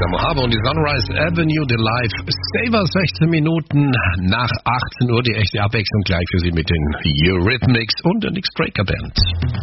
Sam Harbour und die Sunrise Avenue, The Live Saver, 16 Minuten nach 18 Uhr, die echte Abwechslung gleich für Sie mit den Eurythmics und der Nick Straker Band.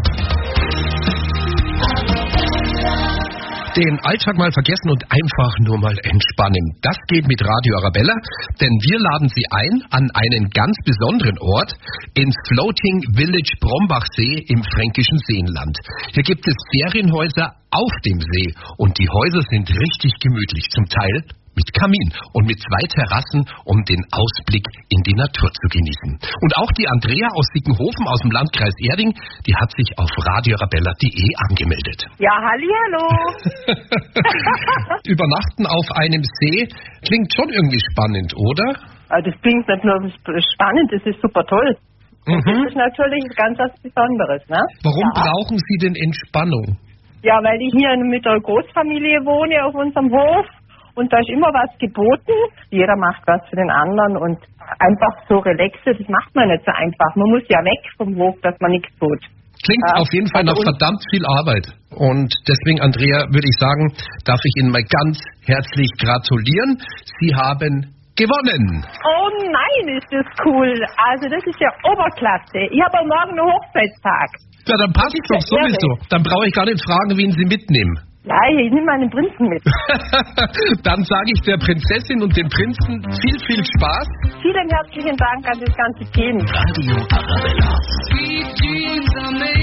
Den Alltag mal vergessen und einfach nur mal entspannen. Das geht mit Radio Arabella, denn wir laden Sie ein an einen ganz besonderen Ort, ins Floating Village Brombachsee im fränkischen Seenland. Hier gibt es Ferienhäuser auf dem See und die Häuser sind richtig gemütlich, zum Teil mit Kamin und mit 2 Terrassen, um den Ausblick in die Natur zu genießen. Und auch die Andrea aus Sickenhofen aus dem Landkreis Erding, die hat sich auf radioarabella.de angemeldet. Ja, hallihallo. Übernachten auf einem See klingt schon irgendwie spannend, oder? Das klingt nicht nur spannend, das ist super toll. Und das ist natürlich ganz was Besonderes, ne? Warum brauchen Sie denn Entspannung? Ja, weil ich hier mit der Großfamilie wohne auf unserem Hof. Und da ist immer was geboten. Jeder macht was für den anderen und einfach so relaxe, das macht man nicht so einfach. Man muss ja weg vom Hof, dass man nichts tut. Klingt auf jeden Fall nach verdammt viel Arbeit. Und deswegen, Andrea, würde ich sagen, darf ich Ihnen mal ganz herzlich gratulieren. Sie haben gewonnen. Oh nein, ist das cool. Also das ist ja Oberklasse. Ich habe morgen einen Hochzeitstag. Ja, dann passt es doch sowieso. Dann brauche ich gar nicht fragen, wen Sie mitnehmen. Ja, ich nehme meinen Prinzen mit. Dann sage ich der Prinzessin und dem Prinzen viel Spaß. Vielen herzlichen Dank an das ganze Team. Radio Arabella.